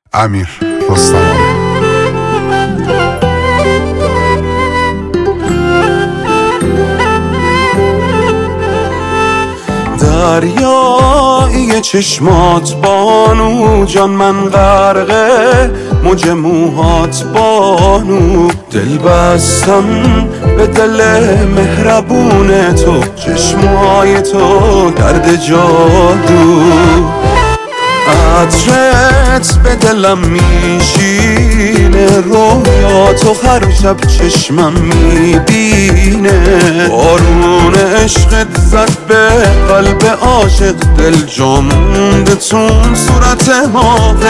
امیر رستمانی. دریای چشمات بانو جان، من غرقه موج موهات بانو. دل بستم به دل مهربون تو، چشمای تو درد جادو. عطرت به دلم میشینه، رویاتو هر شب چشمم میبینه. بارون عشقت زد به قلب عاشق، دل جا مونده تون صورت ماهت.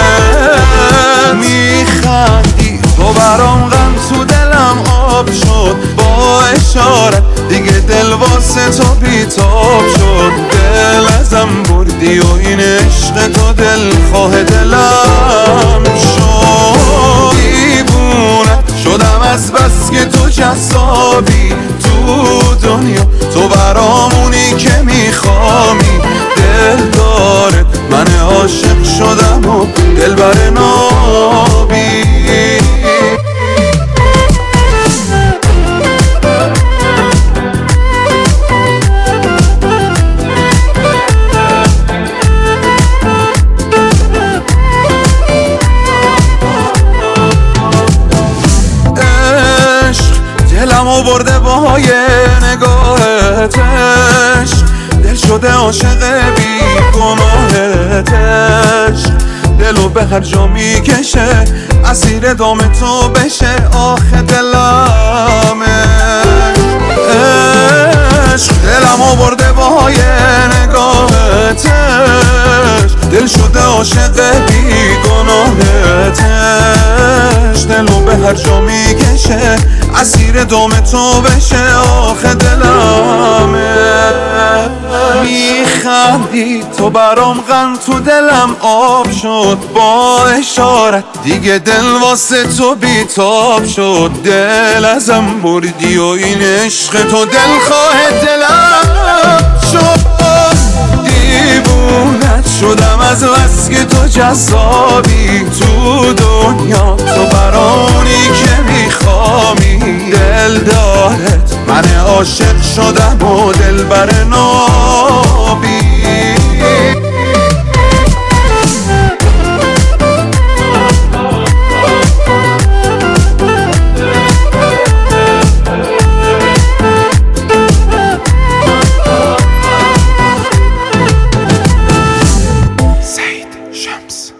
میخندی تو برام، غم تو دلم آب شد. با اشارت دیگه دل واسه تو بیتاب شد. دل ازم بردی و این عشق تو دلخواه دلم شد. دیوونت شدم از بس که تو جذابی تو دنیا، تو برامونی که میخوامی. دل دارت من عاشق شدم و دل بر نابی. دلمو برده باهای نگاهت، عشق دل شده عاشق بی گناهت. عشق دلو به هر جا میکشه، اسیر دام تو بشه. آخه دلم عشق دلمو برده باهای نگاهت، عشق دل شده عاشق بی گناهت. عشق دلو به هر جا میکشه، اسیر دام تو بشه. آخه دلم میخندی تو برام، غم تو دلم آب شد. با اشارت دیگه دل واسه تو بیتاب شد. دل ازم بردی و این عشق تو دلخواه دلم شد. دیوونت شدم از بس که تو جذابی تو دنیا، تو برانی که میخوامی. دل دارت من عاشق شدم و دل بر نابی. سعید شمس.